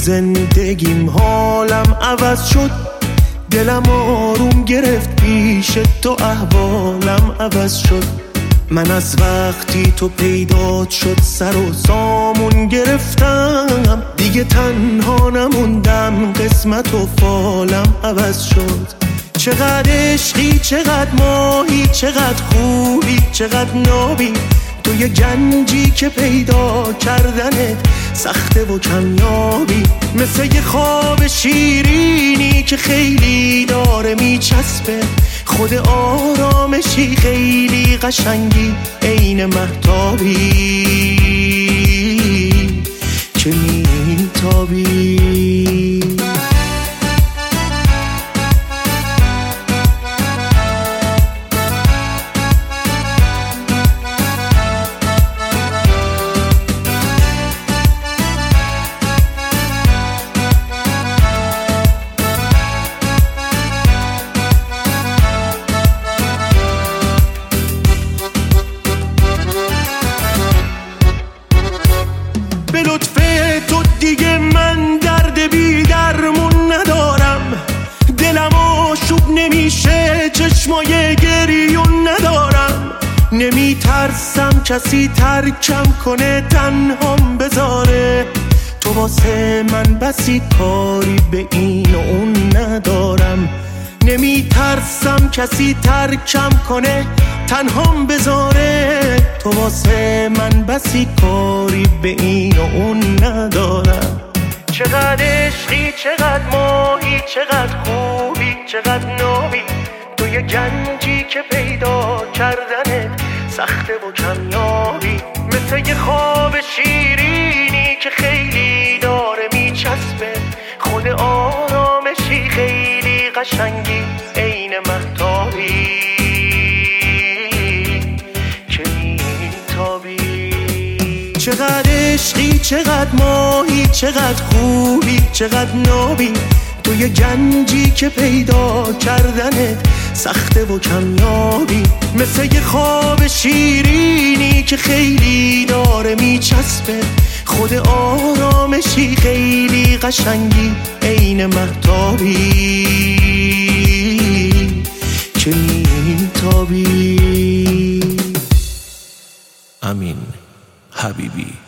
زندگیم حالم عوض شد، دلم آروم گرفت پیش تو، احوالم عوض شد. من از وقتی تو پیدا شد سر و سامون گرفتم، دیگه تنها نموندم، قسمت و فالم عوض شد. چقدر عشقی، چقدر ماهی، چقدر خوبی، چقدر نابی، تو یه گنجی که پیدا کردنت سخته و کمیابی. مثل یه خواب شیرینی که خیلی داره میچسبه، خود آرامشی خیلی قشنگی، عین مهتابی که میتابی. به لطف تو دیگه من درد بی درمون ندارم، دلم آشوب نمیشه، چشمای گریون ندارم. نمیترسم کسی ترکم کنه، تنهام بذاره، تو واسه من بسی کاری به این و اون ندارم. نمیترسم کسی ترکم کنه، تنهام بذاره، تو واسه من بسی کاری به این و اون ندارم. چقدر عشقی، چقدر ماهی، چقدر خوبی، چقدر نابی، تو یه گنجی که پیدا کردنت سخته و کمیابی. مثل یه خواب شیرینی که خیلی داره میچسبه، خود آرامشی خیلی قشنگی، عین مهتابی که میتابی. چقدر عشقی، چقدر ماهی، چقدر خوبی، چقدر نابی، تو یه گنجی که پیدا کردنت سخته و کمیابی. مثل یه خواب شیرینی که خیلی داره میچسبه، خود آرامشی خیلی قشنگی، عین مهتابی که میتابی. امین حبیبی.